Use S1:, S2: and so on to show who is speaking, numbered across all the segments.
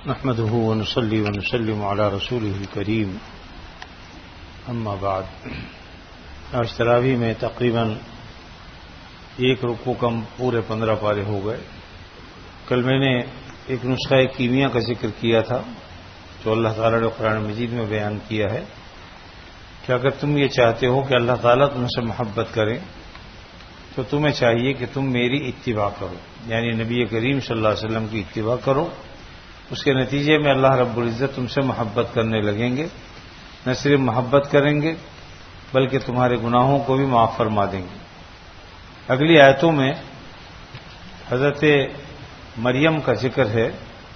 S1: نحمده ونصلي ونسلم على رسوله الكريم اما بعد. آج تراویح میں تقریباً ایک رکوع کم پورے 15 پارے ہو گئے. کل میں نے ایک نسخہ کیمیا کا ذکر کیا تھا جو اللہ تعالیٰ نے قرآن مجید میں بیان کیا ہے کہ اگر تم یہ چاہتے ہو کہ اللہ تعالیٰ تم سے محبت کریں تو تمہیں چاہیے کہ تم میری اتباع کرو، یعنی نبی کریم صلی اللہ علیہ وسلم کی اتباع کرو. اس کے نتیجے میں اللہ رب العزت تم سے محبت کرنے لگیں گے. نہ صرف محبت کریں گے بلکہ تمہارے گناہوں کو بھی معاف فرما دیں گے. اگلی آیتوں میں حضرت مریم کا ذکر ہے.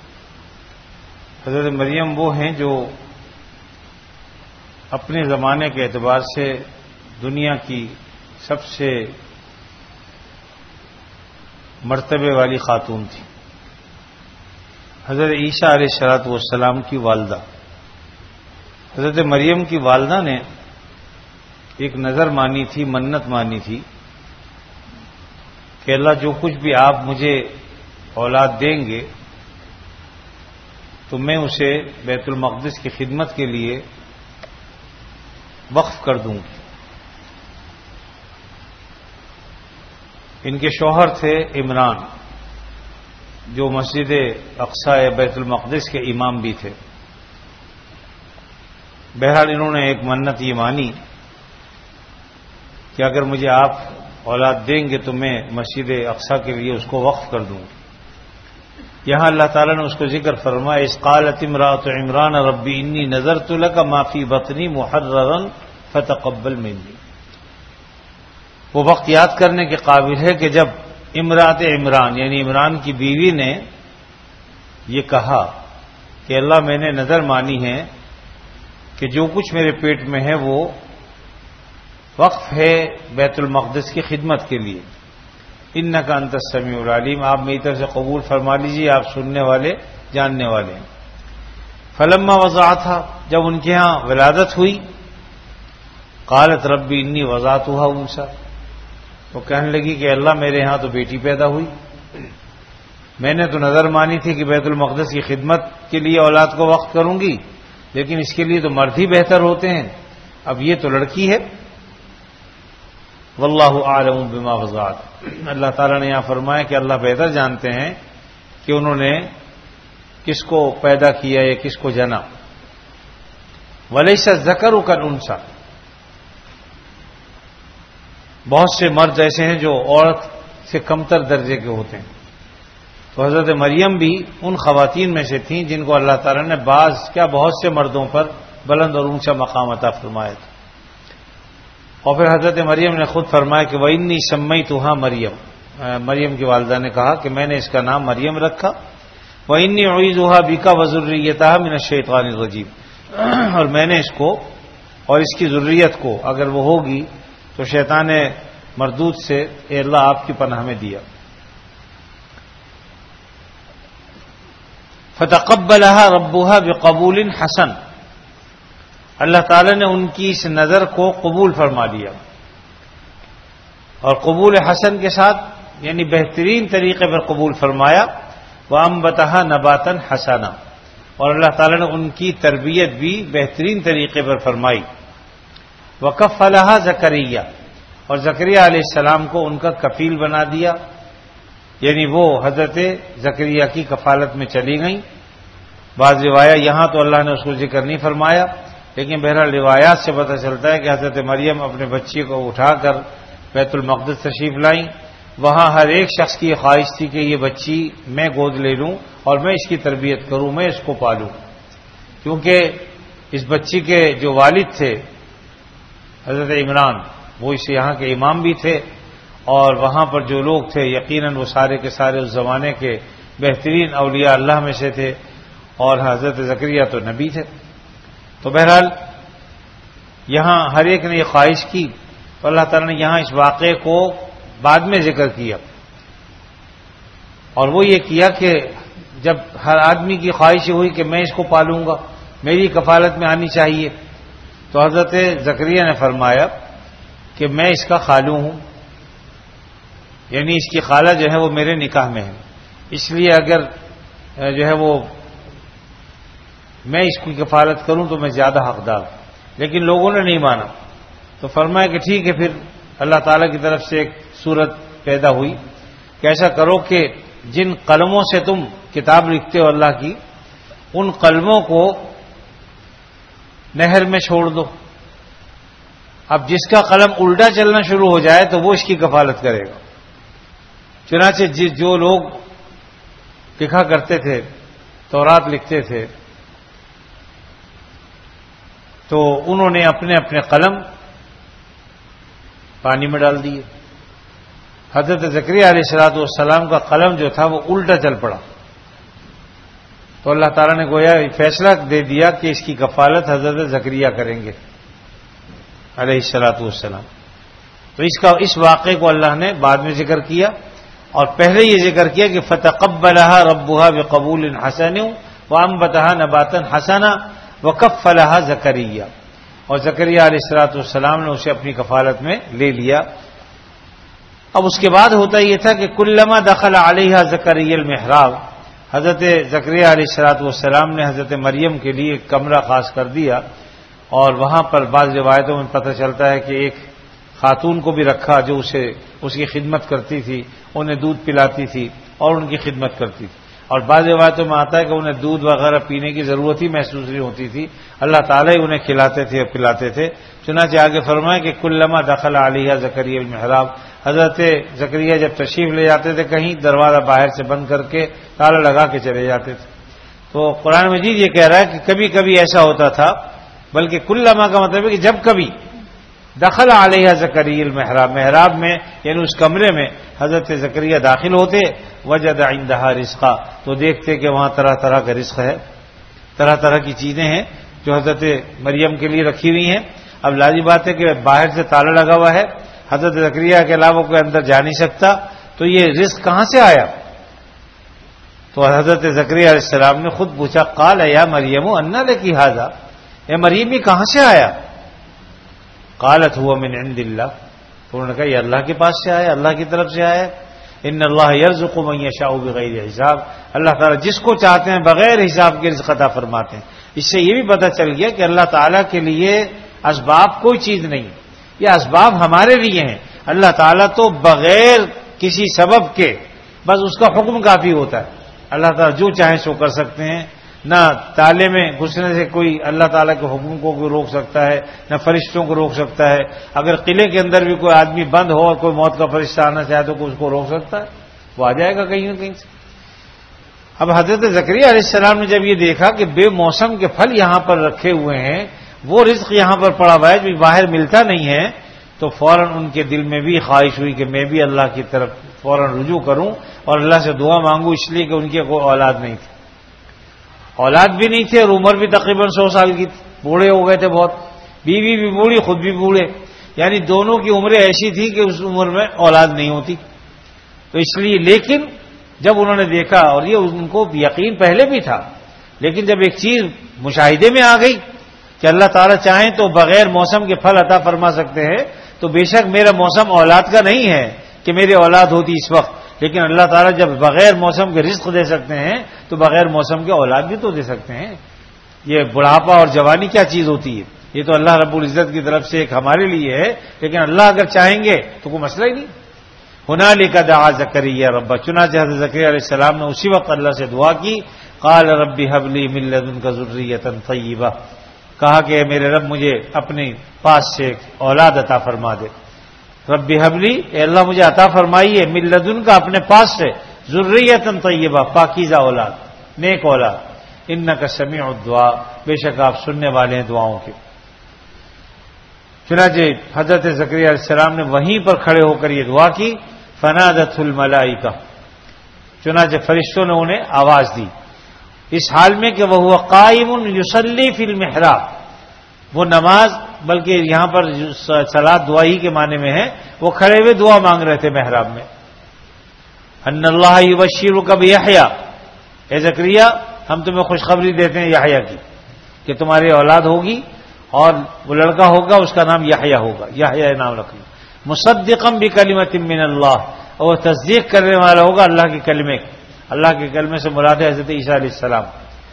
S1: حضرت مریم وہ ہیں جو اپنے زمانے کے اعتبار سے دنیا کی سب سے مرتبے والی خاتون تھی. حضرت عیسیٰ علیہ الصلوۃ والسلام کی والدہ حضرت مریم کی والدہ نے ایک نظر مانی تھی، منت مانی تھی کہ اللہ جو کچھ بھی آپ مجھے اولاد دیں گے تو میں اسے بیت المقدس کی خدمت کے لیے وقف کر دوں گی. ان کے شوہر تھے عمران جو مسجد اقصی بیت المقدس کے امام بھی تھے. بہرحال انہوں نے ایک منت یہ مانی کہ اگر مجھے آپ اولاد دیں گے تو میں مسجد اقصی کے لیے اس کو وقف کر دوں. یہاں اللہ تعالیٰ نے اس کو ذکر فرمایا اذ قالت امرأۃ عمران ربی انی نذرت لک ما فی بطنی محررا فتقبل منی. وہ وقت یاد کرنے کے قابل ہے کہ جب امرأۃ عمران یعنی عمران کی بیوی نے یہ کہا کہ اللہ میں نے نظر مانی ہے کہ جو کچھ میرے پیٹ میں ہے وہ وقف ہے بیت المقدس کی خدمت کے لیے. انک انت السمیع العلیم، آپ میری طرف سے قبول فرما لیجیے، آپ سننے والے جاننے والے ہیں. فلما وضعتها، جب ان کے ہاں ولادت ہوئی، قالت ربی انی وضعتها انثی، تو کہنے لگی کہ اللہ میرے ہاں تو بیٹی پیدا ہوئی. میں نے تو نظر مانی تھی کہ بیت المقدس کی خدمت کے لیے اولاد کو وقف کروں گی، لیکن اس کے لیے تو مرد ہی بہتر ہوتے ہیں، اب یہ تو لڑکی ہے. واللہ اعلم بما وضعت، اللہ تعالیٰ نے یہاں فرمایا کہ اللہ بہتر جانتے ہیں کہ انہوں نے کس کو پیدا کیا یا کس کو جنا. ولیس الذکر کالانثی، بہت سے مرد ایسے ہیں جو عورت سے کمتر درجے کے ہوتے ہیں. تو حضرت مریم بھی ان خواتین میں سے تھیں جن کو اللہ تعالیٰ نے بہت سے مردوں پر بلند اور اونچا مقام عطا فرمایا تھا. اور پھر حضرت مریم نے خود فرمایا کہ وَإِنِّي سَمَّيْتُهَا مریم، مریم کی والدہ نے کہا کہ میں نے اس کا نام مریم رکھا. وَإِنِّي أُعِيذُهَا بِكَ وَذُرِّيَّتَهَا مِنَ الشَّيْطَانِ الرَّجِيمِ، اور میں نے اس کو اور اس کی ذریت کو اگر وہ ہوگی تو شیطان مردود سے اے اللہ آپ کی پناہ میں دیا. فتقبلها ربها بقبول حسن، اللہ تعالی نے ان کی اس نظر کو قبول فرما لیا، اور قبول حسن کے ساتھ یعنی بہترین طریقے پر قبول فرمایا. وانبتها نباتا حسنا، اور اللہ تعالی نے ان کی تربیت بھی بہترین طریقے پر فرمائی. وکفلها زکریا، اور زکریا علیہ السلام کو ان کا کفیل بنا دیا، یعنی وہ حضرت زکریا کی کفالت میں چلی گئیں. بعض روایات یہاں تو اللہ نے اس کو ذکر نہیں فرمایا، لیکن بہرحال روایات سے پتہ چلتا ہے کہ حضرت مریم اپنے بچی کو اٹھا کر بیت المقدس تشریف لائیں. وہاں ہر ایک شخص کی خواہش تھی کہ یہ بچی میں گود لے لوں اور میں اس کی تربیت کروں، میں اس کو پالوں، کیونکہ اس بچی کے جو والد تھے حضرت عمران وہ اس یہاں کے امام بھی تھے، اور وہاں پر جو لوگ تھے یقیناً وہ سارے کے سارے اس زمانے کے بہترین اولیاء اللہ میں سے تھے، اور حضرت زکریا تو نبی تھے. تو بہرحال یہاں ہر ایک نے یہ خواہش کی، تو اللہ تعالیٰ نے یہاں اس واقعے کو بعد میں ذکر کیا، اور وہ یہ کیا کہ جب ہر آدمی کی خواہش ہوئی کہ میں اس کو پالوں گا، میری کفالت میں آنی چاہیے، تو حضرت زکریا نے فرمایا کہ میں اس کا خالو ہوں، یعنی اس کی خالہ جو ہے وہ میرے نکاح میں ہے، اس لیے اگر جو ہے وہ میں اس کی کفالت کروں تو میں زیادہ حقدار ہوں. لیکن لوگوں نے نہیں مانا. تو فرمایا کہ ٹھیک ہے، پھر اللہ تعالیٰ کی طرف سے ایک صورت پیدا ہوئی کہ ایسا کرو کہ جن قلموں سے تم کتاب لکھتے ہو اللہ کی، ان قلموں کو نہر میں چھوڑ دو. اب جس کا قلم الٹا چلنا شروع ہو جائے تو وہ اس کی کفالت کرے گا. چنانچہ جو لوگ لکھا کرتے تھے، تورات لکھتے تھے، تو انہوں نے اپنے اپنے قلم پانی میں ڈال دیے. حضرت زکریا علیہ السلام کا قلم جو تھا وہ الٹا چل پڑا. تو اللہ تعالیٰ نے گویا فیصلہ دے دیا کہ اس کی کفالت حضرت زکریا کریں گے علیہ السلام. تو اس واقعے کو اللہ نے بعد میں ذکر کیا، اور پہلے یہ ذکر کیا کہ فتقبلها ربها بقبول حسن وانبتها نباتا حسنا وکفلها زکریا. اور زکریا علیہ السلام نے اسے اپنی کفالت میں لے لیا. اب اس کے بعد ہوتا یہ تھا کہ کلما دخل علیہا زکریا المحراب، حضرت زکریا علیہ السلام نے حضرت مریم کے لیے ایک کمرہ خاص کر دیا، اور وہاں پر بعض روایتوں میں پتہ چلتا ہے کہ ایک خاتون کو بھی رکھا جو اس کی خدمت کرتی تھی، انہیں دودھ پلاتی تھی اور ان کی خدمت کرتی تھی. اور بعض روایتوں میں آتا ہے کہ انہیں دودھ وغیرہ پینے کی ضرورت ہی محسوس نہیں ہوتی تھی، اللہ تعالیٰ ہی انہیں کھلاتے تھے اور پلاتے تھے. چنانچہ آگے فرمایا کہ کلما دخل علیہا زکریا المحراب، حضرت زکریا جب تشریف لے جاتے تھے کہیں، دروازہ باہر سے بند کر کے تالا لگا کے چلے جاتے تھے. تو قرآن مجید یہ کہہ رہا ہے کہ کبھی کبھی ایسا ہوتا تھا، بلکہ کلما کا مطلب ہے کہ جب کبھی دخل علیہ زکریا المحراب، محراب میں یعنی اس کمرے میں حضرت زکریا داخل ہوتے، وجد عندها رزقا، تو دیکھتے کہ وہاں طرح طرح کا رزق ہے، طرح طرح کی چیزیں ہیں جو حضرت مریم کے لیے رکھی ہوئی ہیں. اب لازمی بات ہے کہ باہر سے تالا لگا ہوا ہے، حضرت زکریا کے علاوہ کوئی اندر جا نہیں سکتا، تو یہ رزق کہاں سے آیا؟ تو حضرت زکریا علیہ السلام نے خود پوچھا، قال یا مریم انا لکی ھذا، اے مریم یہ کہاں سے آیا؟ قالت هو من عند اللہ، تو انہوں نے کہا یہ اللہ کے پاس سے آیا، اللہ کی طرف سے آیا. ان اللہ یرزق من یشاء بغیر حساب، اللہ تعالیٰ جس کو چاہتے ہیں بغیر حساب کے رزق عطا فرماتے ہیں. اس سے یہ بھی پتہ چل گیا کہ اللہ تعالیٰ کے لیے اسباب کوئی چیز نہیں، یہ اسباب ہمارے لیے ہیں. اللہ تعالیٰ تو بغیر کسی سبب کے بس اس کا حکم کافی ہوتا ہے. اللہ تعالیٰ جو چاہیں سو کر سکتے ہیں، نہ تالے میں گھسنے سے کوئی اللہ تعالیٰ کے حکم کو کوئی روک سکتا ہے، نہ فرشتوں کو روک سکتا ہے. اگر قلعے کے اندر بھی کوئی آدمی بند ہو اور کوئی موت کا فرشتہ آنا چاہے تو کوئی اس کو روک سکتا ہے؟ وہ آ جائے گا کہیں نہ کہیں سے. اب حضرت زکریا علیہ السلام نے جب یہ دیکھا کہ بے موسم کے پھل یہاں پر رکھے ہوئے ہیں، وہ رزق یہاں پر پڑا ہوا ہے جو باہر ملتا نہیں ہے، تو فوراً ان کے دل میں بھی خواہش ہوئی کہ میں بھی اللہ کی طرف فوراً رجوع کروں اور اللہ سے دعا مانگوں، اس لیے کہ ان کی کوئی اولاد نہیں تھی، اولاد بھی نہیں تھی، اور عمر بھی تقریباً 100 سال کی تھی، بوڑھے ہو گئے تھے بہت، بیوی بھی بوڑھی، خود بھی بوڑھے، یعنی دونوں کی عمریں ایسی تھی کہ اس عمر میں اولاد نہیں ہوتی. تو اس لیے لیکن جب انہوں نے دیکھا، اور یہ ان کو یقین پہلے بھی تھا، لیکن جب ایک چیز مشاہدے میں آ گئی کہ اللہ تعالیٰ چاہیں تو بغیر موسم کے پھل عطا فرما سکتے ہیں، تو بے شک میرا موسم اولاد کا نہیں ہے کہ میری اولاد ہوتی اس وقت، لیکن اللہ تعالیٰ جب بغیر موسم کے رزق دے سکتے ہیں تو بغیر موسم کے اولاد بھی تو دے سکتے ہیں. یہ بڑھاپا اور جوانی کیا چیز ہوتی ہے؟ یہ تو اللہ رب العزت کی طرف سے ایک ہمارے لیے ہے، لیکن اللہ اگر چاہیں گے تو کوئی مسئلہ ہی نہیں. ہنالک دعا زکریا ربہ، چنانچہ حضرت زکریا علیہ السلام نے اسی وقت اللہ سے دعا کی. قال رب هب لي من لدنك ذرية طیبہ، کہا کہ میرے رب مجھے اپنے پاس سے اولاد عطا فرما دے. رب هب لي، اے اللہ مجھے عطا فرمائیے، من لدن کا اپنے پاس سے، ذریۃ طیبہ پاکیزہ اولاد، نیک اولاد. انک سمیع الدعاء، بے شک آپ سننے والے ہیں دعاؤں کے. چنانچہ حضرت زکریا علیہ السلام نے وہیں پر کھڑے ہو کر یہ دعا کی. فنادت الملائکہ، چنانچہ فرشتوں نے انہیں آواز دی، اس حال میں کہ وہ قائم یصلی فی المحراب، وہ نماز، بلکہ یہاں پر صلاۃ دعا ہی کے معنی میں ہے، وہ کھڑے ہوئے دعا مانگ رہے تھے محراب میں. ان اللہ یبشرک بیحییٰ، اے زکریا ہم تمہیں خوشخبری دیتے ہیں یحییٰ کی کہ تمہاری اولاد ہوگی اور وہ لڑکا ہوگا، اس کا نام یحییٰ ہوگا، یحییٰ نام رکھنا. مصدقا بکلمۃ من اللہ، اور تصدیق کرنے والا ہوگا اللہ کے کلمے. اللہ کے کلمے سے مراد ہے حضرت عیسیٰ علیہ السلام.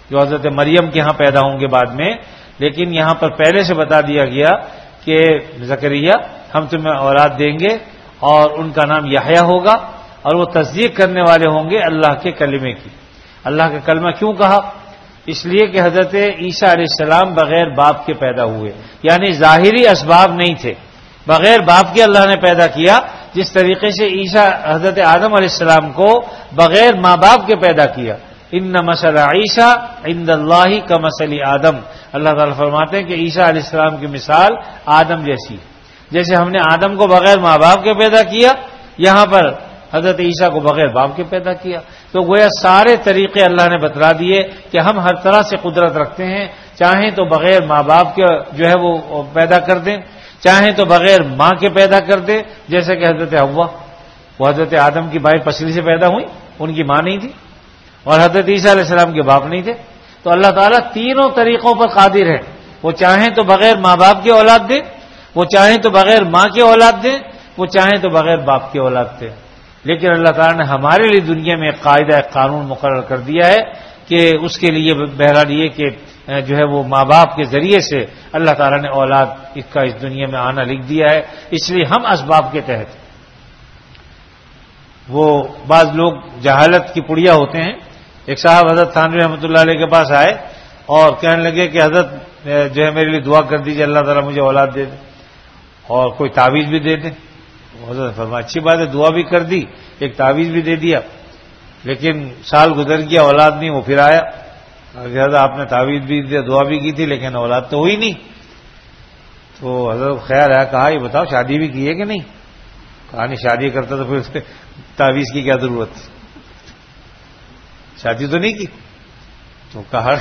S1: جو حضرت مریم کے ہاں پیدا ہوں گے بعد میں، لیکن یہاں پر پہلے سے بتا دیا گیا کہ زکریا ہم تمہیں اولاد دیں گے اور ان کا نام یحییٰ ہوگا، اور وہ تصدیق کرنے والے ہوں گے اللہ کے کلمے کی۔ اللہ کا کلمہ کیوں کہا؟ اس لیے کہ حضرت عیسیٰ علیہ السلام بغیر باپ کے پیدا ہوئے، یعنی ظاہری اسباب نہیں تھے، بغیر باپ کے اللہ نے پیدا کیا، جس طریقے سے عیسیٰ حضرت آدم علیہ السلام کو بغیر ماں باپ کے پیدا کیا۔ ان مثل عیسیٰ عند اللہ کمثل آدم، اللہ تعالیٰ فرماتے ہیں کہ عیسیٰ علیہ السلام کی مثال آدم جیسی، جیسے ہم نے آدم کو بغیر ماں باپ کے پیدا کیا، یہاں پر حضرت عیسیٰ کو بغیر باپ کے پیدا کیا۔ تو گویا سارے طریقے اللہ نے بتلا دیے کہ ہم ہر طرح سے قدرت رکھتے ہیں، چاہیں تو بغیر ماں باپ کے جو ہے وہ پیدا کر دیں، چاہیں تو بغیر ماں کے پیدا کر دیں، جیسے کہ حضرت حوا، وہ حضرت آدم کی بائیں پسلی سے پیدا ہوئی، ان کی ماں نہیں تھی، اور حضرت عیسیٰ علیہ السلام کے باپ نہیں تھے۔ تو اللہ تعالیٰ تینوں طریقوں پر قادر ہے، وہ چاہیں تو بغیر ماں باپ کی اولاد دیں، وہ چاہیں تو بغیر ماں کی اولاد دیں، وہ چاہیں تو بغیر باپ کی اولاد دیں۔ لیکن اللہ تعالیٰ نے ہمارے لیے دنیا میں ایک قاعدہ، ایک قانون مقرر کر دیا ہے کہ اس کے لیے بہرحال یہ کہ جو ہے وہ ماں باپ کے ذریعے سے اللہ تعالیٰ نے اولاد کا اس دنیا میں آنا لکھ دیا ہے، اس لیے ہم اسباب کے تحت۔ وہ بعض لوگ جہالت کی پڑیا ہوتے ہیں، ایک صاحب حضرت تھانوی رحمۃ اللہ علیہ کے پاس آئے اور کہنے لگے کہ حضرت جو ہے میرے لیے دعا کر دیجیے، اللہ تعالیٰ مجھے اولاد دے دے اور کوئی تعویذ بھی دے دے۔ حضرت فرمایا اچھی بات ہے، دعا بھی کر دی، ایک تعویذ بھی دے دیا، لیکن سال گزر گیا اولاد نہیں، وہ پھر آیا، حضرت آپ نے تعویذ بھی دیا، دعا بھی کی تھی، لیکن اولاد تو ہوئی نہیں۔ تو حضرت خیال آیا، کہا یہ بتاؤ شادی بھی کی ہے کہ نہیں؟ کہا نہیں، شادی کرتا تو پھر تعویذ کی کیا ضرورت تھی، شادی تو نہیں کی۔ تو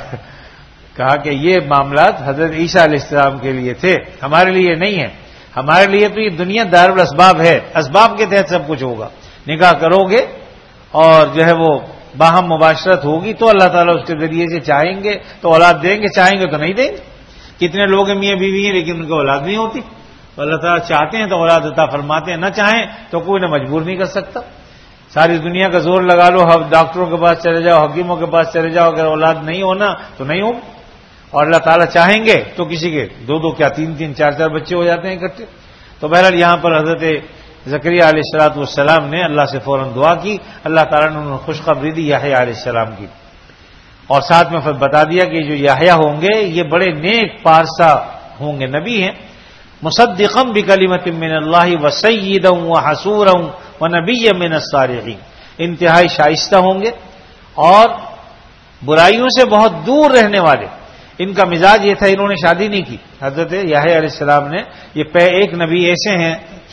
S1: کہا کہ یہ معاملات حضرت عیسیٰ علیہ السلام کے لیے تھے، ہمارے لیے نہیں ہے، ہمارے لیے تو یہ دنیا دار الاسباب ہے، اسباب کے تحت سب کچھ ہوگا۔ نکاح کرو گے اور جو ہے وہ باہم مباشرت ہوگی تو اللہ تعالیٰ اس کے ذریعے سے چاہیں گے تو اولاد دیں گے، چاہیں گے تو نہیں دیں گے۔ کتنے لوگ ہیں میاں بیوی ہیں لیکن ان کو اولاد نہیں ہوتی، تو اللہ تعالیٰ چاہتے ہیں تو اولاد عطا فرماتے ہیں، نہ چاہیں تو کوئی نہ مجبور نہیں کر سکتا۔ ساری دنیا کا زور لگا لو، ڈاکٹروں کے پاس چلے جاؤ، حکیموں کے پاس چلے جاؤ، اگر اولاد نہیں ہونا تو نہیں ہو، اور اللہ تعالیٰ چاہیں گے تو کسی کے دو دو کیا تین تین چار چار بچے ہو جاتے ہیں اکٹھے۔ تو بہرحال یہاں پر حضرت زکریا علیہ السلام نے اللہ سے فوراً دعا کی، اللہ تعالیٰ نے انہیں خوشخبری دی یحییٰ علیہ السلام کی، اور ساتھ میں بتا دیا کہ جو یحییٰ ہوں گے یہ بڑے نیک پارسا ہوں گے، نبی ہیں، مصدقا بکلمۃ من اللہ وسیدا وحصورا ونبیا من الصالحین، انتہائی شائستہ ہوں گے اور برائیوں سے بہت دور رہنے والے۔ ان کا مزاج یہ تھا، انہوں نے شادی نہیں کی، حضرت یحییٰ علیہ السلام نے، یہ ایک نبی ایسے ہیں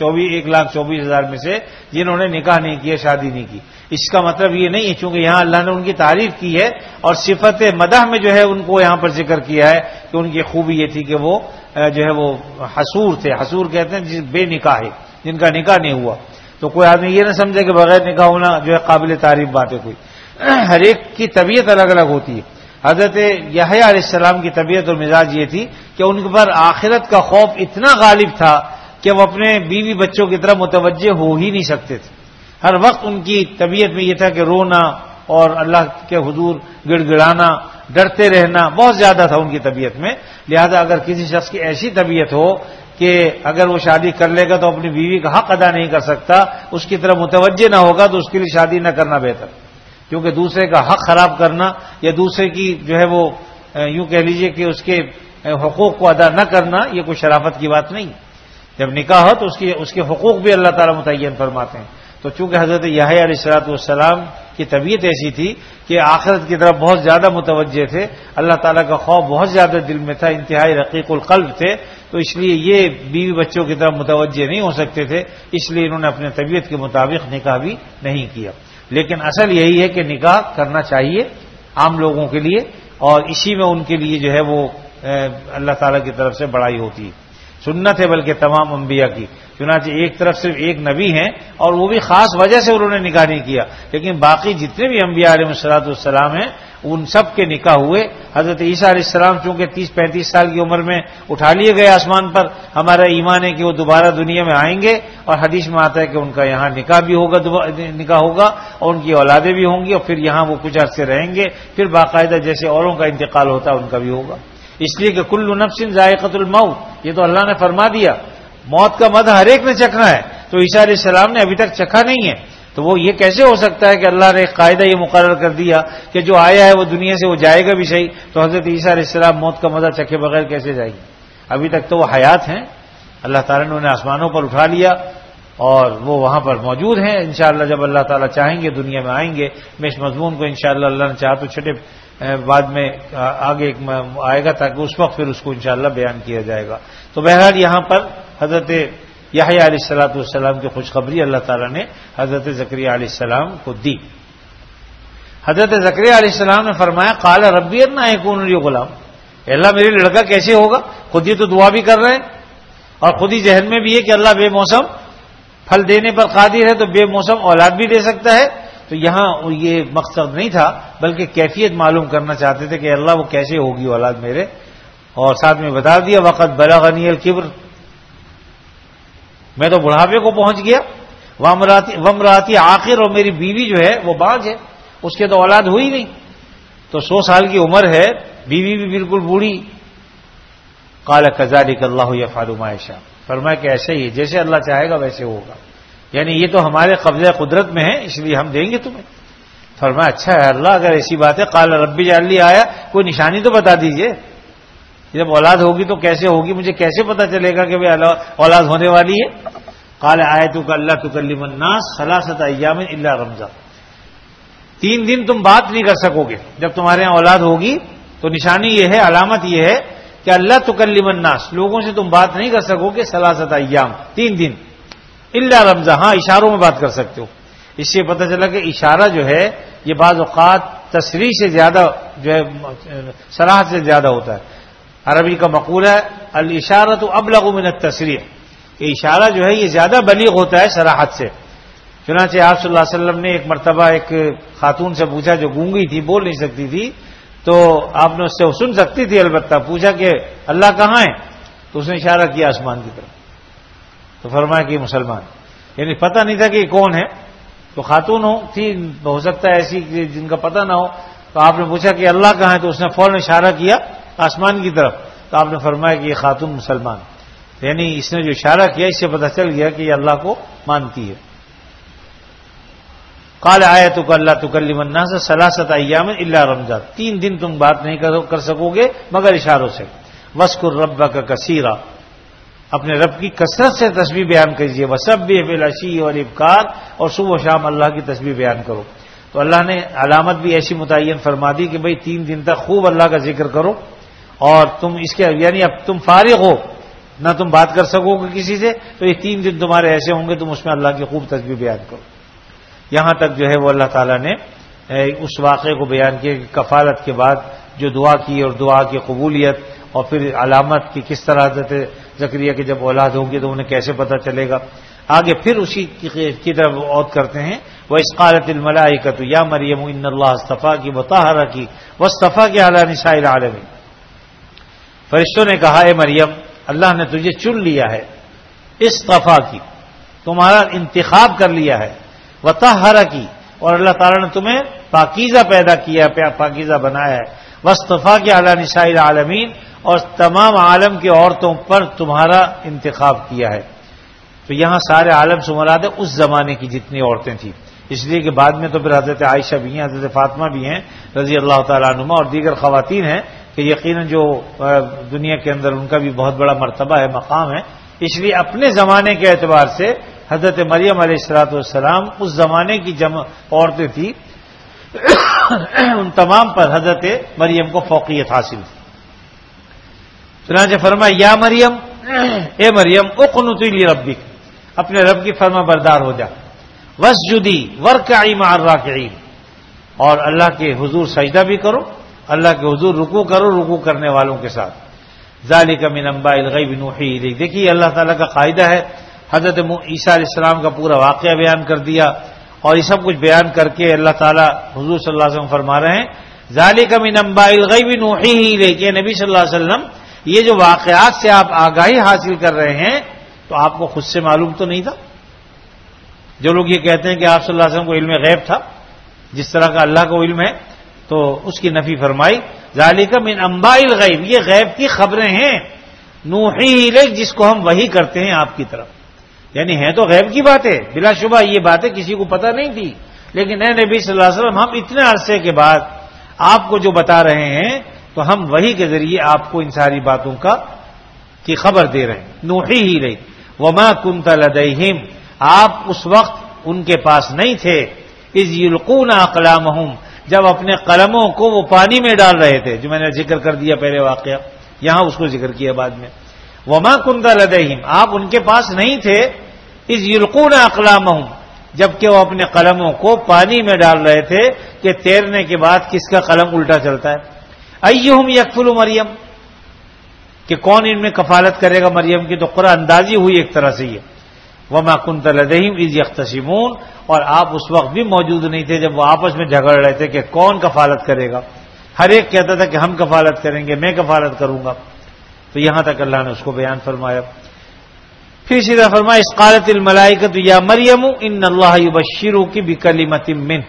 S1: 1,24,000 میں سے جنہوں نے نکاح نہیں کیا، شادی نہیں کی۔ اس کا مطلب یہ نہیں ہے، چونکہ یہاں اللہ نے ان کی تعریف کی ہے اور صفت مدح میں جو ہے ان کو یہاں پر ذکر کیا ہے کہ ان کی خوبی یہ تھی کہ وہ جو ہے وہ حصور تھے، حصور کہتے ہیں جس بے نکاح ہے، جن کا نکاح نہیں ہوا۔ تو کوئی آدمی یہ نہ سمجھے کہ بغیر نکاح ہونا جو ہے قابل تعریف بات ہے، کوئی ہر ایک کی طبیعت الگ الگ ہوتی ہے۔ حضرت یحییٰ علیہ السلام کی طبیعت اور مزاج یہ تھی کہ ان پر آخرت کا خوف اتنا غالب تھا کہ وہ اپنے بیوی بچوں کی طرف متوجہ ہو ہی نہیں سکتے تھے، ہر وقت ان کی طبیعت میں یہ تھا کہ رونا اور اللہ کے حضور گڑ گڑانا، ڈرتے رہنا بہت زیادہ تھا ان کی طبیعت میں۔ لہذا اگر کسی شخص کی ایسی طبیعت ہو کہ اگر وہ شادی کر لے گا تو اپنی بیوی کا حق ادا نہیں کر سکتا، اس کی طرف متوجہ نہ ہوگا، تو اس کے لیے شادی نہ کرنا بہتر، کیونکہ دوسرے کا حق خراب کرنا یا دوسرے کی جو ہے وہ یوں کہہ لیجئے کہ اس کے حقوق کو ادا نہ کرنا، یہ کوئی شرافت کی بات نہیں۔ جب نکاح ہو تو اس کے حقوق بھی اللہ تعالیٰ متعین فرماتے ہیں۔ تو چونکہ حضرت یحییٰ علیہ السلام کی طبیعت ایسی تھی کہ آخرت کی طرف بہت زیادہ متوجہ تھے، اللہ تعالیٰ کا خوف بہت زیادہ دل میں تھا، انتہائی رقیق القلب تھے، تو اس لیے یہ بیوی بچوں کی طرف متوجہ نہیں ہو سکتے تھے، اس لیے انہوں نے اپنے طبیعت کے مطابق نکاح بھی نہیں کیا۔ لیکن اصل یہی ہے کہ نکاح کرنا چاہیے عام لوگوں کے لیے، اور اسی میں ان کے لیے جو ہے وہ اللہ تعالیٰ کی طرف سے بڑائی ہوتی ہے، سنت ہے بلکہ تمام انبیاء کی۔ چنانچہ ایک طرف صرف ایک نبی ہیں اور وہ بھی خاص وجہ سے انہوں نے نکاح نہیں کیا، لیکن باقی جتنے بھی انبیاء علیہ الصلوۃ والسلام ہیں ان سب کے نکاح ہوئے، حضرت عیسیٰ علیہ السلام چونکہ 30-35 سال کی عمر میں اٹھا لیے گئے آسمان پر، ہمارا ایمان ہے کہ وہ دوبارہ دنیا میں آئیں گے، اور حدیث میں آتا ہے کہ ان کا یہاں نکاح ہوگا اور ان کی اولادیں بھی ہوں گی، اور پھر یہاں وہ کچھ عرصے رہیں گے، پھر باقاعدہ جیسے اوروں کا انتقال ہوتا ہے ان کا بھی ہوگا، اس لیے کہ کل نفس ذائقۃ الموت، یہ تو اللہ نے فرما دیا، موت کا مزہ ہر ایک نے چکھنا ہے، تو عیسیٰ علیہ السلام نے ابھی تک چکھا نہیں ہے، تو وہ یہ کیسے ہو سکتا ہے کہ اللہ نے ایک قاعدہ یہ مقرر کر دیا کہ جو آیا ہے وہ دنیا سے وہ جائے گا بھی صحیح، تو حضرت عیسیٰ علیہ السلام موت کا مزہ چکھے بغیر کیسے جائیں گے؟ ابھی تک تو وہ حیات ہیں، اللہ تعالیٰ نے انہیں آسمانوں پر اٹھا لیا اور وہ وہاں پر موجود ہیں، انشاءاللہ جب اللہ تعالیٰ چاہیں گے دنیا میں آئیں گے۔ میں اس مضمون کو انشاءاللہ اللہ نے چاہا تو چھٹے بعد میں آگے ایک آئے گا تاکہ اس وقت پھر اس کو انشاءاللہ بیان کیا جائے گا۔ تو بہرحال یہاں پر حضرت یحییٰ علیہ السلام کی خوشخبری اللہ تعالیٰ نے حضرت زکریا علیہ السلام کو دی۔ حضرت زکریا علیہ السلام نے فرمایا قال ربی انا یکون لی غلام، اللہ میرے لڑکا کیسے ہوگا؟ خود ہی تو دعا بھی کر رہے ہیں اور خود ہی ذہن میں بھی ہے کہ اللہ بے موسم پھل دینے پر قادر ہے، تو بے موسم اولاد بھی دے سکتا ہے۔ تو یہاں یہ مقصد نہیں تھا بلکہ کیفیت معلوم کرنا چاہتے تھے کہ اللہ وہ کیسے ہوگی اولاد میرے، اور ساتھ میں بتا دیا وقت بلغنی الکبر، میں تو بڑھاپے کو پہنچ گیا، وامراتی آخر، اور میری بیوی جو ہے وہ بانجھ ہے، اس کے تو اولاد ہوئی نہیں، تو 100 سال کی عمر ہے، بیوی بھی بالکل بوڑھی۔ قال کذالک اللہ یفعل ما یشاء، فرمایا کہ ایسے ہی جیسے اللہ چاہے گا ویسے ہوگا، یعنی یہ تو ہمارے قبضہ قدرت میں ہے اس لیے ہم دیں گے تمہیں۔ فرمایا اچھا ہے اللہ اگر ایسی بات ہے، قال ربی اجعل لی آیا، کوئی نشانی تو بتا دیجئے، جب اولاد ہوگی تو کیسے ہوگی، مجھے کیسے پتا چلے گا کہ اولاد ہونے والی ہے؟ قال آیتک اللہ تکلم الناس 3 ایام الا رمزا، 3 دن تم بات نہیں کر سکو گے، جب تمہارے یہاں اولاد ہوگی تو نشانی یہ ہے، علامت یہ ہے کہ اللہ تکلم الناس، لوگوں سے تم بات نہیں کر سکو گے 3 ایام، 3 دن، الا رمزا، ہاں اشاروں میں بات کر سکتے ہو۔ اس سے پتہ چلا کہ اشارہ جو ہے یہ بعض اوقات تصریح سے زیادہ جو ہے صراحت سے زیادہ ہوتا ہے۔ عربی کا مقولہ ہے الاشارۃ ابلغ من التصریح، کہ اشارہ جو ہے یہ زیادہ بلیغ ہوتا ہے صراحت سے۔ چنانچہ آپ صلی اللہ علیہ وسلم نے ایک مرتبہ ایک خاتون سے پوچھا جو گونگی تھی، بول نہیں سکتی تھی، تو آپ نے اس سے سن سکتی تھی البتہ، پوچھا کہ اللہ کہاں ہے؟ تو اس نے اشارہ کیا آسمان کی طرف، تو فرمایا کہ مسلمان، یعنی پتہ نہیں تھا کہ یہ کون ہے، تو خاتون تھی، ہو سکتا ہے ایسی جن کا پتہ نہ ہو، تو آپ نے پوچھا کہ اللہ کہاں ہے؟ تو اس نے فوراً اشارہ کیا آسمان کی طرف، تو آپ نے فرمایا کہ یہ خاتون مسلمان، یعنی اس نے جو اشارہ کیا اس سے پتہ چل گیا کہ یہ اللہ کو مانتی ہے۔ قال آیتک اللہ تکلم الناس 3 ایام الا رمزا، 3 دن تم بات نہیں کر سکو گے مگر اشاروں سے۔ واذکر ربک کثیرا، اپنے رب کی کثرت سے تسبیح بیان کیجیے، وسبح بالعشی والابکار، اور صبح و شام اللہ کی تسبیح بیان کرو۔ تو اللہ نے علامت بھی ایسی متعین فرما دی کہ بھئی 3 دن تک خوب اللہ کا ذکر کرو، اور تم اس کے یعنی اب تم فارغ ہو، نہ تم بات کر سکو گے کسی سے، تو یہ 3 دن تمہارے ایسے ہوں گے تم اس میں اللہ کی خوب تسبیح بیان کرو۔ یہاں تک جو ہے وہ اللہ تعالیٰ نے اس واقعے کو بیان کیا کہ کفالت کے بعد جو دعا کی اور دعا کی قبولیت، اور پھر علامت کی کس طرح حضرت زکریا کی جب اولاد ہوگی تو انہیں کیسے پتہ چلے گا۔ آگے پھر اسی کی طرف عود کرتے ہیں، وَإِذْ قَالَتِ الْمَلَائِكَةُ يَا مَرْيَمُ إِنَّ اللَّهَ اصْطَفَاكِ وَطَهَّرَكِ وَاصْطَفَاكِ عَلَى نِسَاءِ الْعَالَمِينَ، فرشتوں نے کہا اے مریم اللہ نے تجھے چن لیا ہے، اصطفا کی، تمہارا انتخاب کر لیا ہے، وطہرک، اور اللہ تعالیٰ نے تمہیں پاکیزہ پیدا کیا، پاکیزہ بنایا ہے، واصطفاک علی نساء العالمین، اور تمام عالم کی عورتوں پر تمہارا انتخاب کیا ہے۔ تو یہاں سارے عالم سے مراد ہے اس زمانے کی جتنی عورتیں تھیں، اس لیے کہ بعد میں تو پھر حضرت عائشہ بھی ہیں، حضرت فاطمہ بھی ہیں رضی اللہ تعالیٰ عنہما، اور دیگر خواتین ہیں کہ یقیناً جو دنیا کے اندر ان کا بھی بہت بڑا مرتبہ ہے، مقام ہے، اس لیے اپنے زمانے کے اعتبار سے حضرت مریم علیہ السلام اس زمانے کی عورتیں تھیں، ان تمام پر حضرت مریم کو فوقیت حاصل تھی۔ چنانچہ فرمایا یا مریم، اے مریم اقنتی لربک، اپنے رب کی فرما بردار ہو جا، واسجدی وارکعی مع الراکعین، اور اللہ کے حضور سجدہ بھی کرو، اللہ کے حضور رکوع کرو رکوع کرنے والوں کے ساتھ۔ ذالک من انباء الغیب نوحی الیک، دیکھیے اللہ تعالیٰ کا قاعدہ ہے، حضرت عیسیٰ علیہ السلام کا پورا واقعہ بیان کر دیا، اور یہ سب کچھ بیان کر کے اللہ تعالیٰ حضور صلی اللہ علیہ وسلم فرما رہے ہیں ذالک من انباء الغیب نوحیہ الیک، کہ نبی صلی اللہ علیہ وسلم یہ جو واقعات سے آپ آگاہی حاصل کر رہے ہیں تو آپ کو خود سے معلوم تو نہیں تھا؟ جو لوگ یہ کہتے ہیں کہ آپ صلی اللہ علیہ وسلم کو علم غیب تھا جس طرح کا اللہ کو علم ہے، تو اس کی نفی فرمائی ذالک من انباء الغیب، یہ غیب کی خبریں ہیں، نوحیہ الیک، جس کو ہم وحی کرتے ہیں آپ کی طرف، یعنی ہیں تو غیب کی باتیں، بلا شبہ یہ باتیں کسی کو پتہ نہیں تھی، لیکن اے نبی صلی اللہ علیہ وسلم ہم اتنے عرصے کے بعد آپ کو جو بتا رہے ہیں تو ہم وحی کے ذریعے آپ کو ان ساری باتوں کی خبر دے رہے ہیں. نوحیہ الیک وما کنت لدیہم، آپ اس وقت ان کے پاس نہیں تھے، اذ یلقون اقلامہم، جب اپنے قلموں کو وہ پانی میں ڈال رہے تھے، جو میں نے ذکر کر دیا پہلے واقعہ، یہاں اس کو ذکر کیا بعد میں. وما کنت لدیہم، آپ ان کے پاس نہیں تھے، اذ یلقون اقلامہم، جبکہ وہ اپنے قلموں کو پانی میں ڈال رہے تھے کہ تیرنے کے بعد کس کا قلم الٹا چلتا ہے. ایہم یکفل مریم، کہ کون ان میں کفالت کرے گا مریم کی، تو قرآن اندازی ہوئی ایک طرح سے یہ. وما کنت لدیہم اذ یختصمون، اور آپ اس وقت بھی موجود نہیں تھے جب وہ آپس میں جھگڑ رہے تھے کہ کون کفالت کرے گا. ہر ایک کہتا تھا کہ ہم کفالت کریں گے، میں کفالت کروں گا. تو یہاں تک اللہ نے اس کو بیان فرمایا. پھر سیدھا فرمایا اذ قالت الملائکۃ یا مریم ان اللہ یبشرک بکلمۃ منہ،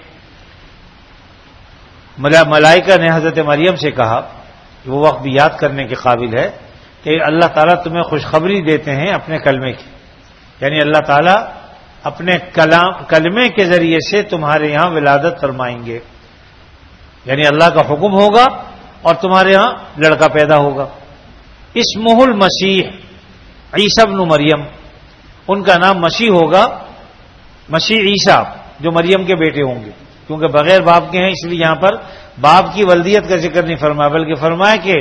S1: ملائکہ نے حضرت مریم سے کہا، وہ وقت بھی یاد کرنے کے قابل ہے، کہ اللہ تعالیٰ تمہیں خوشخبری دیتے ہیں اپنے کلمے کی، یعنی اللہ تعالیٰ اپنے کلمے کے ذریعے سے تمہارے یہاں ولادت فرمائیں گے، یعنی اللہ کا حکم ہوگا اور تمہارے یہاں لڑکا پیدا ہوگا. اسمہ المسیح عیسیٰ ابن مریم، ان کا نام مسیح ہوگا، مسیح عیسیٰ جو مریم کے بیٹے ہوں گے، کیونکہ بغیر باپ کے ہیں اس لیے یہاں پر باپ کی ولدیت کا ذکر نہیں فرمایا، بلکہ فرمایا کہ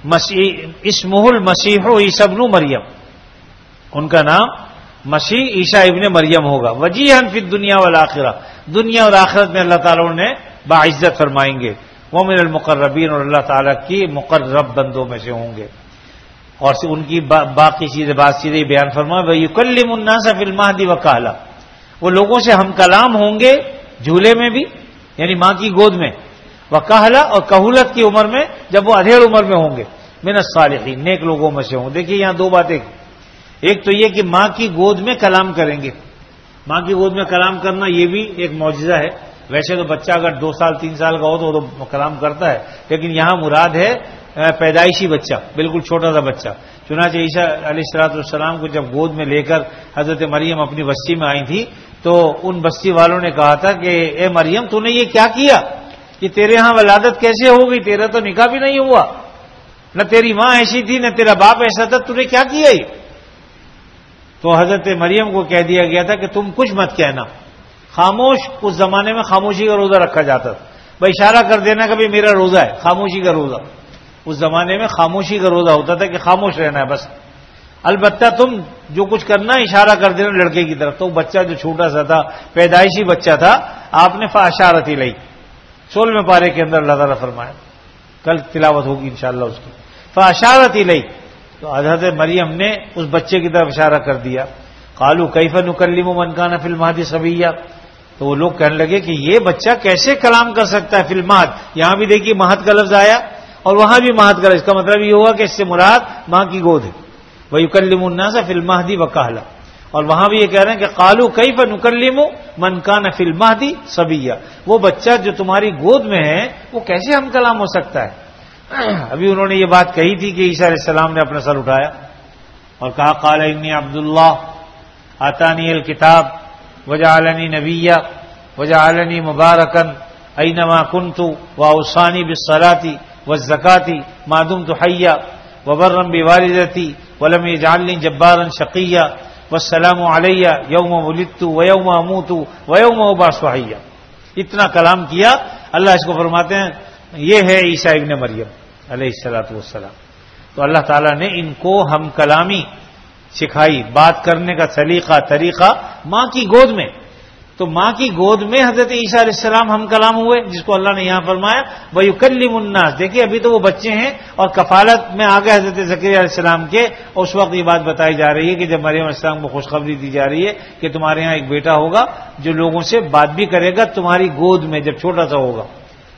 S1: اسمہ المسیح عیسیٰ ابن مریم، ان کا نام مسیح عیسیٰ ابن مریم ہوگا. وجیہا فی الدنیا والآخرہ، دنیا اور آخرت میں اللہ تعالیٰ نے باعزت فرمائیں گے. ومن المقربین، اور اللہ تعالیٰ کی مقرب بندوں میں سے ہوں گے. اور ان کی باقی چیزیں بات سیدھے بیان فرمایا وَيُكَلِّمُ النَّاسَ فِي الْمَهْدِ وَكَهْلًا، وہ لوگوں سے ہم کلام ہوں گے جھولے میں بھی، یعنی ماں کی گود میں، وَكَهْلًا، اور کہولت کی عمر میں جب وہ ادھیڑ عمر میں ہوں گے، من الصالحین، نیک لوگوں میں سے ہوں. دیکھیے یہاں دو باتیں، ایک تو یہ کہ ماں کی گود میں کلام کریں گے. ماں کی گود میں کلام کرنا یہ بھی ایک معجزہ ہے. ویسے تو بچہ اگر 2 سال 3 سال کا ہو تو وہ تو کلام کرتا ہے، لیکن یہاں مراد ہے پیدائشی بچہ، بالکل چھوٹا سا بچہ. چنانچہ عیسیٰ علیہ السلام کو جب گود میں لے کر حضرت مریم اپنی بستی میں آئی تھی تو ان بستی والوں نے کہا تھا کہ اے مریم تو نے یہ کیا کیا، کہ تیرے ہاں ولادت کیسے ہو گئی، تیرا تو نکاح بھی نہیں ہوا، نہ تیری ماں ایسی تھی نہ تیرا باپ ایسا تھا، تو نے کیا کیا یہ. تو حضرت مریم کو کہہ دیا گیا تھا کہ تم کچھ مت کہنا، خاموش. اس زمانے میں خاموشی کا روزہ رکھا جاتا تھا، بھائی اشارہ کر دینا کہ بھائی میرا روزہ ہے، خاموشی کا روزہ. اس زمانے میں خاموشی کا روزہ ہوتا تھا کہ خاموش رہنا ہے بس، البتہ تم جو کچھ کرنا اشارہ کر دینا لڑکے کی طرف. تو بچہ جو چھوٹا سا تھا، پیدائشی بچہ تھا، آپ نے فاشارت الیہ 16ویں پارے کے اندر اللہ تعالیٰ فرمایا، کل تلاوت ہوگی انشاءاللہ اس کی. فاشارت الیہ، تو حضرت مریم نے اس بچے کی طرف اشارہ کر دیا. قالوا کیف نکلم من کان فی المہد صبیا، تو وہ لوگ کہنے لگے کہ یہ بچہ کیسے کلام کر سکتا ہے. فی المہد، یہاں بھی دیکھیے مہد کا لفظ آیا اور وہاں بھی مہد کا، اس کا مطلب یہ ہوا کہ اس سے مراد ماں کی گود ہے. وَيُكَلِّمُ النَّاسَ فِي الْمَهْدِ وَكَهْلًا، اور وہاں بھی یہ کہہ رہے ہیں کہ قالوا کیف نکلم من کان فی المہد صبیا، وہ بچہ جو تمہاری گود میں ہے وہ کیسے ہم کلام ہو سکتا ہے. ابھی انہوں نے یہ بات کہی تھی کہ عیسیٰ علیہ السلام نے اپنا سر اٹھایا اور کہا قال انی عبد اللہ آتانی الکتاب وجعلنی نبیا وجعلنی مبارکا اینما کنت واوصانی بالصلاۃ والزکاۃ ما دمت حیا وبرا بوالدتی ولم یجعلنی جبارا شقیا والسلام علی یوم ولدت ویوم اموت ویوم ابعث حیا. اتنا کلام کیا. اللہ اس کو فرماتے ہیں یہ ہے عیسیٰ ابن مریم علیہ الصلوۃ والسلام. تو اللہ تعالیٰ نے ان کو ہم کلامی سکھائی، بات کرنے کا طریقہ ماں کی گود میں. تو ماں کی گود میں حضرت عیسیٰ علیہ السلام ہم کلام ہوئے، جس کو اللہ نے یہاں فرمایا وَيُكَلِّمُ النَّاسَ. دیکھیے ابھی تو وہ بچے ہیں اور کفالت میں آگے حضرت زکریا علیہ السلام کے، اور اس وقت یہ بات بتائی جا رہی ہے کہ جب مریم علیہ السلام کو خوشخبری دی جا رہی ہے کہ تمہارے یہاں ایک بیٹا ہوگا جو لوگوں سے بات بھی کرے گا تمہاری گود میں جب چھوٹا سا ہوگا.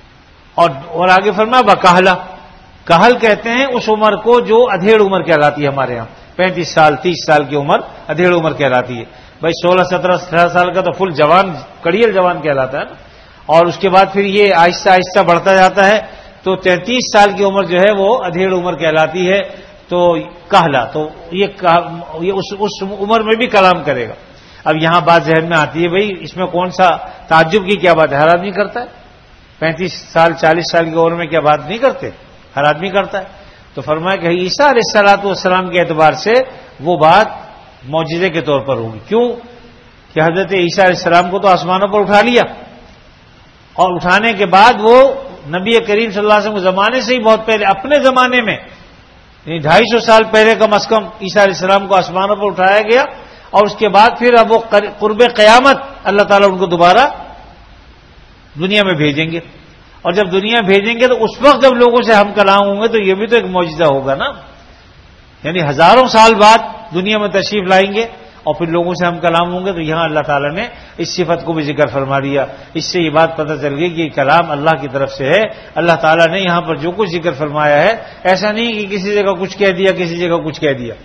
S1: اور آگے فرمایا بکہلا، کہل کہتے ہیں اس عمر کو جو ادھیڑ عمر کہلاتی ہے ہمارے ہاں، 35 سال 30 سال کی عمر ادھیڑ عمر کہلاتی ہے. بھائی 16 17 18 سال کا تو فل جوان، کڑیل جوان کہلاتا ہے نا. اور اس کے بعد پھر یہ آہستہ آہستہ بڑھتا جاتا ہے، تو 33 سال کی عمر جو ہے وہ ادھیڑ عمر کہلاتی ہے. تو کہلا تو یہ اس عمر میں بھی کلام کرے گا. اب یہاں بات ذہن میں آتی ہے، بھائی اس میں کون سا تعجب کی کیا بات ہے؟ ہر آدمی کرتا ہے. 35 سال 40 سال کی عمر میں کیا بات نہیں کرتے؟ ہر آدمی کرتا ہے. تو فرمایا کہ عیسیٰ علیہ الصلوۃ والسلام کے اعتبار سے وہ بات معجزے کے طور پر ہوگی. کیوں کہ حضرت عیسیٰ علیہ السلام کو تو آسمانوں پر اٹھا لیا، اور اٹھانے کے بعد وہ نبی کریم صلی اللہ علیہ وسلم کے زمانے سے ہی بہت پہلے، اپنے زمانے میں 250 سال پہلے کم از کم عیسیٰ علیہ السلام کو آسمانوں پر اٹھایا گیا. اور اس کے بعد پھر اب وہ قرب قیامت اللہ تعالیٰ ان کو دوبارہ دنیا میں بھیجیں گے. اور جب دنیا بھیجیں گے تو اس وقت جب لوگوں سے ہم کلام ہوں گے تو یہ بھی تو ایک معجزہ ہوگا نا. یعنی ہزاروں سال بعد دنیا میں تشریف لائیں گے اور پھر لوگوں سے ہم کلام ہوں گے. تو یہاں اللہ تعالیٰ نے اس صفت کو بھی ذکر فرما دیا. اس سے یہ بات پتہ چل گئی کہ یہ کلام اللہ کی طرف سے ہے. اللہ تعالیٰ نے یہاں پر جو کچھ ذکر فرمایا ہے، ایسا نہیں کہ کسی جگہ کچھ کہہ دیا کسی جگہ کچھ کہہ دیا.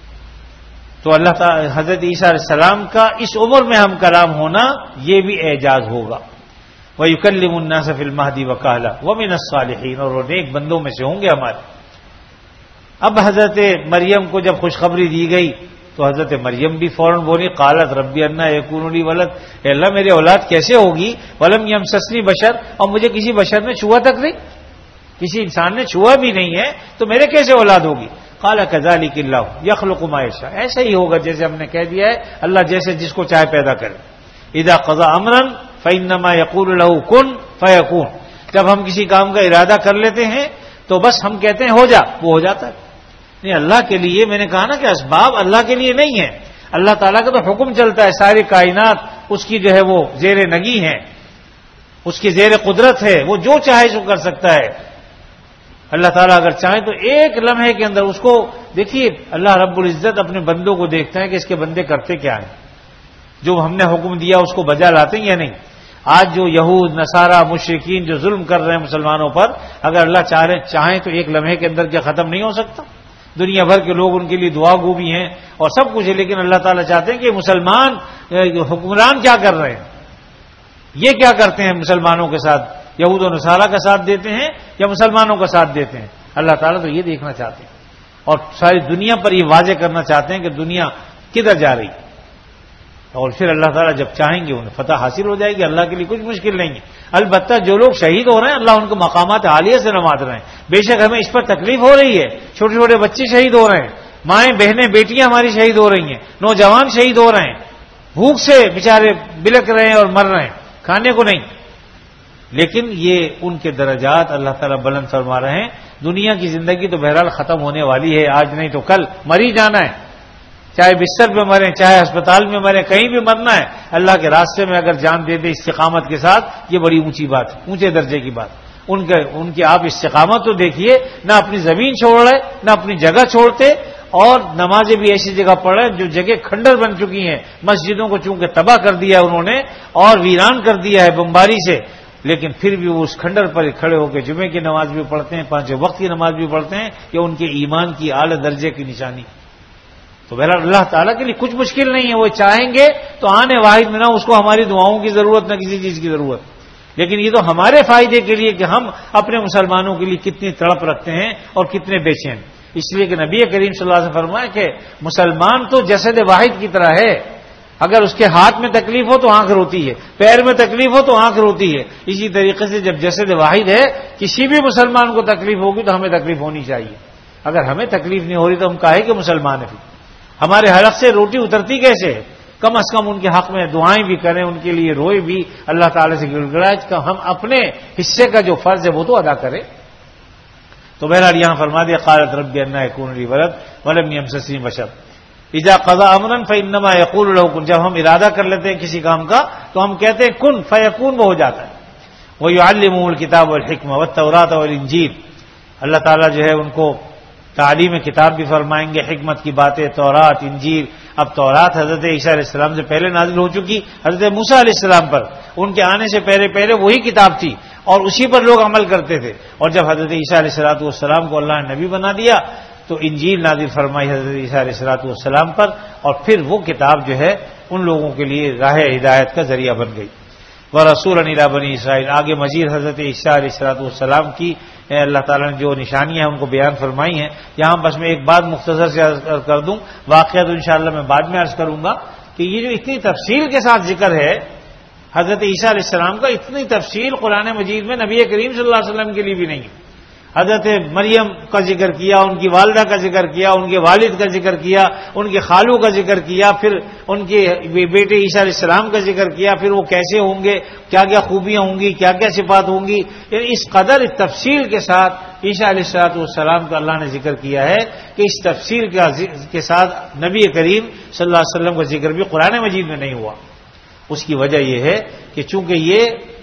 S1: تو اللہ تعالیٰ حضرت عیسیٰ علیہ السلام کا اس عمر میں ہم کلام ہونا یہ بھی اعجاز ہوگا. وَيُكَلِّمُ النَّاسَ فِي الْمَهْدِ وَكَهْلًا وَمِنَ الصَّالِحِينَ، اور وہ نیک بندوں میں سے ہوں گے ہمارے. اب حضرت مریم کو جب خوشخبری دی گئی تو حضرت مریم بھی فوراً بولی قالت ربی انا یکون لی ولد، اے اللہ میری اولاد کیسے ہوگی، ولم یمسسنی بشر، اور مجھے کسی بشر نے چھوا تک نہیں، کسی انسان نے چھوا بھی نہیں ہے، تو میرے کیسے اولاد ہوگی. قال كذلك اللہ یخلق ما یشاء، ایسا ہی ہوگا جیسے ہم نے کہہ دیا ہے، اللہ جیسے جس کو چاہے پیدا کرے. اذا قضى امرا فانما يقول له كن فيكون، جب ہم کسی کام کا ارادہ کر لیتے ہیں تو بس ہم کہتے ہیں ہو جا، وہ ہو جاتا ہے. نہیں، اللہ کے لیے میں نے کہا نا کہ اسباب اللہ کے لیے نہیں ہے، اللہ تعالیٰ کا تو حکم چلتا ہے. ساری کائنات اس کی جو ہے وہ زیر نگی ہے، اس کی زیر قدرت ہے، وہ جو چاہے سو کر سکتا ہے. اللہ تعالیٰ اگر چاہیں تو ایک لمحے کے اندر اس کو دیکھیے، اللہ رب العزت اپنے بندوں کو دیکھتا ہے کہ اس کے بندے کرتے کیا ہیں، جو ہم نے حکم دیا اس کو بجا لاتے ہیں یا نہیں. آج جو یہود نصارہ مشرکین جو ظلم کر رہے ہیں مسلمانوں پر، اگر اللہ چاہیں تو ایک لمحے کے اندر کیا ختم نہیں ہو سکتا؟ دنیا بھر کے لوگ ان کے لیے دعا گو بھی ہیں اور سب کچھ ہے، لیکن اللہ تعالیٰ چاہتے ہیں کہ مسلمان حکمران کیا کر رہے ہیں، یہ کیا کرتے ہیں مسلمانوں کے ساتھ، یہود و نصارہ کا ساتھ دیتے ہیں یا مسلمانوں کا ساتھ دیتے ہیں. اللہ تعالیٰ تو یہ دیکھنا چاہتے ہیں اور ساری دنیا پر یہ واضح کرنا چاہتے ہیں کہ دنیا کدھر جا رہی ہے. اور پھر اللہ تعالیٰ جب چاہیں گے انہیں فتح حاصل ہو جائے گی. اللہ کے لیے کچھ مشکل نہیں ہے. البتہ جو لوگ شہید ہو رہے ہیں اللہ ان کو مقامات عالیہ سے نواز رہے ہیں. بے شک ہمیں اس پر تکلیف ہو رہی ہے، چھوٹے چھوٹے بچے شہید ہو رہے ہیں، مائیں بہنیں بیٹیاں ہماری شہید ہو رہی ہیں، نوجوان شہید ہو رہے ہیں، بھوک سے بےچارے بلک رہے ہیں اور مر رہے ہیں، کھانے کو نہیں. لیکن یہ ان کے درجات اللہ تعالیٰ بلند فرما رہے ہیں. دنیا کی زندگی تو بہرحال ختم ہونے والی ہے، آج نہیں تو کل مر ہی جانا ہے. چاہے بستر پہ مریں، چاہے ہسپتال میں مریں، کہیں بھی مرنا ہے. اللہ کے راستے میں اگر جان دے دے استقامت کے ساتھ، یہ بڑی اونچی بات ہے، اونچے درجے کی بات. ان کی آپ استقامت تو دیکھیے، نہ اپنی زمین چھوڑ رہے، نہ اپنی جگہ چھوڑتے، اور نمازیں بھی ایسی جگہ پڑھ رہے جو جگہ کھنڈر بن چکی ہیں. مسجدوں کو چونکہ تباہ کر دیا انہوں نے اور ویران کر دیا ہے بمباری سے، لیکن پھر بھی وہ اس کھنڈر پر کھڑے ہو کے جمعے کی نماز بھی پڑھتے ہیں، 5 وقت کی نماز بھی پڑھتے ہیں. یہ ان کے ایمان کی اعلی درجے کی نشانی. تو بہرحال اللہ تعالیٰ کے لیے کچھ مشکل نہیں ہے، وہ چاہیں گے تو آنے واحد میں نہ اس کو ہماری دعاؤں کی ضرورت، نہ کسی چیز کی ضرورت. لیکن یہ تو ہمارے فائدے کے لیے کہ ہم اپنے مسلمانوں کے لیے کتنی تڑپ رکھتے ہیں اور کتنے بے چین. اس لیے کہ نبی کریم صلی اللہ علیہ وسلم فرمایا کہ مسلمان تو جسد واحد کی طرح ہے. اگر اس کے ہاتھ میں تکلیف ہو تو آنکھ روتی ہے، پیر میں تکلیف ہو تو آنکھ روتی ہے. اسی طریقے سے جب جسد واحد ہے، کسی بھی مسلمان کو تکلیف ہوگی تو ہمیں تکلیف ہونی چاہیے. اگر ہمیں تکلیف نہیں ہو رہی تو ہم کاہے کہ مسلمان ہیں. ہمارے حلق سے روٹی اترتی کیسے ہے؟ کم از کم ان کے حق میں دعائیں بھی کریں، ان کے لیے روئے بھی، اللہ تعالیٰ سے گڑ گڑائیں کہ ہم اپنے حصے کا جو فرض ہے وہ تو ادا کریں. تو بہرحال یہاں فرما دیا قالت رب انا یکون لی ولد ولم یمسسنی بشر اذا قضى امرا فانما يقول له كن. جب ہم ارادہ کر لیتے ہیں کسی کام کا تو ہم کہتے ہیں کن فیکون، وہ ہو جاتا ہے. ويعلمه الكتاب والحکمہ والتوراۃ والانجیل. اللہ تعالیٰ جو ہے ان کو تعلیم کتاب بھی فرمائیں گے، حکمت کی باتیں، تورات، انجیل. اب تورات حضرت عیسیٰ علیہ السلام سے پہلے نازل ہو چکی، حضرت موسیٰ علیہ السلام پر، ان کے آنے سے پہلے وہی کتاب تھی. اور اسی پر لوگ عمل کرتے تھے. اور جب حضرت عیسیٰ علیہ الصلوۃ والسلام کو اللہ نے نبی بنا دیا تو انجیل نازل فرمائی حضرت عیسیٰ علیہ الصلوۃ والسلام پر، اور پھر وہ کتاب جو ہے ان لوگوں کے لیے راہ ہدایت کا ذریعہ بن گئی. وَرَسُولًا إِلَىٰ بَنِي اسرائیل. آگے مزید حضرت عیسیٰ علیہ الصلوۃ والسلام کی اللہ تعالیٰ نے جو نشانیاں ہیں ان کو بیان فرمائی ہیں. یہاں بس میں ایک بات مختصر سے عرض کر دوں، واقعہ تو انشاءاللہ میں بعد میں عرض کروں گا کہ یہ جو اتنی تفصیل کے ساتھ ذکر ہے حضرت عیسیٰ علیہ السلام کا، اتنی تفصیل قرآن مجید میں نبی کریم صلی اللہ علیہ وسلم کے لیے بھی نہیں ہے. حضرت مریم کا ذکر کیا، ان کی والدہ کا ذکر کیا، ان کے والد کا ذکر کیا، ان کے خالو کا ذکر کیا، پھر ان کے بیٹے عیسیٰ علیہ السلام کا ذکر کیا، پھر وہ کیسے ہوں گے، کیا کیا خوبیاں ہوں گی، کیا کیا صفات ہوں گی. یعنی اس قدر تفصیل کے ساتھ عیسیٰ علیہ السلام کا اللہ نے ذکر کیا ہے کہ اس تفصیل کے ساتھ نبی کریم صلی اللہ علیہ وسلم کا ذکر بھی قرآن مجید میں نہیں ہوا. اس کی وجہ یہ ہے کہ چونکہ یہ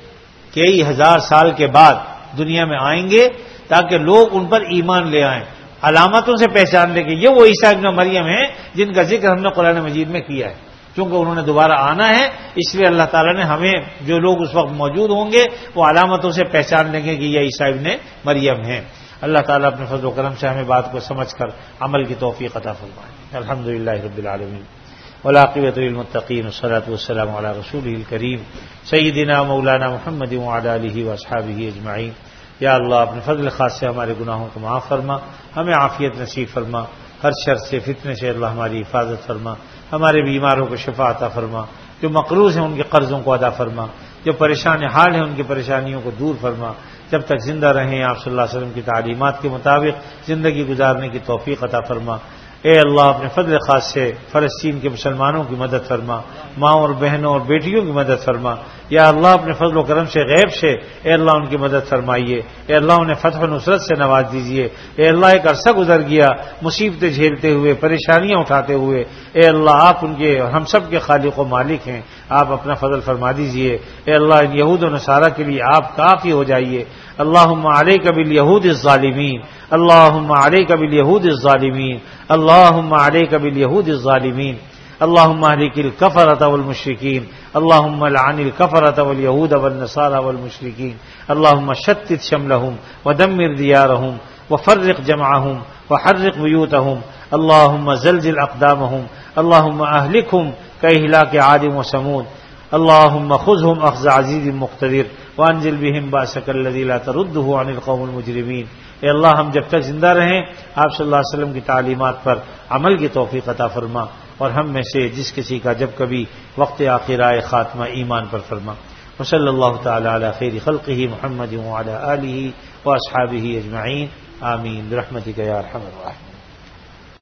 S1: کئی ہزار سال کے بعد دنیا میں آئیں گے تاکہ لوگ ان پر ایمان لے آئیں، علامتوں سے پہچان لیں کہ یہ وہ عیسیٰ ابن مریم ہیں جن کا ذکر ہم نے قرآن مجید میں کیا ہے. چونکہ انہوں نے دوبارہ آنا ہے، اس لیے اللہ تعالیٰ نے ہمیں جو لوگ اس وقت موجود ہوں گے وہ علامتوں سے پہچان لیں گے کہ یہ عیسیٰ ابن مریم ہیں. اللہ تعالیٰ اپنے فضل و کرم سے ہمیں بات کو سمجھ کر عمل کی توفیق عطا فرمائے. الحمدللہ رب العالمین والعاقبۃ للمتقین والصلاۃ والسلام علی رسولہ الکریم سیدنا مولانا محمد وعلی آلہ واصحابہ اجمعین. یا اللہ اپنے فضل خاص سے ہمارے گناہوں کو معاف فرما، ہمیں عافیت نصیب فرما، ہر شر سے فتنے سے اللہ ہماری حفاظت فرما، ہمارے بیماروں کو شفا عطا فرما، جو مقروض ہیں ان کے قرضوں کو ادا فرما، جو پریشان حال ہیں ان کی پریشانیوں کو دور فرما. جب تک زندہ رہیں آپ صلی اللہ علیہ وسلم کی تعلیمات کے مطابق زندگی گزارنے کی توفیق عطا فرما. اے اللہ اپنے فضل خاص سے فلسطین کے مسلمانوں کی مدد فرما، ماں اور بہنوں اور بیٹیوں کی مدد فرما. یا اللہ اپنے فضل و کرم سے غیب سے اے اللہ ان کی مدد فرمائیے. اے اللہ انہیں فتح و نصرت سے نواز دیجیے. اے اللہ ایک عرصہ گزر گیا مصیبتیں جھیلتے ہوئے، پریشانیاں اٹھاتے ہوئے. اے اللہ آپ ان کے ہم سب کے خالق و مالک ہیں، آپ اپنا فضل فرما دیجیے. اے اللہ ان یہود و نصارہ کے لیے آپ کافی ہو جائیے. اللہم علیک بالیہود الظالمین، اللہم علیک بالیہود الظالمین، اللہم علیک بالیہود الظالمین. اللہم اہلک الکفرۃ والمشرکین، اللہم لعن الکفرۃ والیہود والنصارى والمشرکین. اللہم شتت شملہم ودمر دیارہم وفرق جمعہم وحرق بیوتہم. اللہم زلزل اقدامہم، اللہم اہلکہم کاہلاک عاد وثمود. اللہم خذہم اخذ عزیز مقتدر وانزل بہم بأسک الذی لا تردہ عن القوم المجرمین. اے اللہ ہم جب تک زندہ رہیں آپ صلی اللہ علیہ وسلم کی تعلیمات پر عمل کی توفیق عطا فرما، اور ہم میں سے جس کسی کا جب کبھی وقت آخر آئے خاتمہ ایمان پر فرما. وصلی اللہ تعالی علی خیر خلقہ محمد وعلی آلہ واصحابہ اجمعین. آمین برحمتک یا ارحم الراحمین.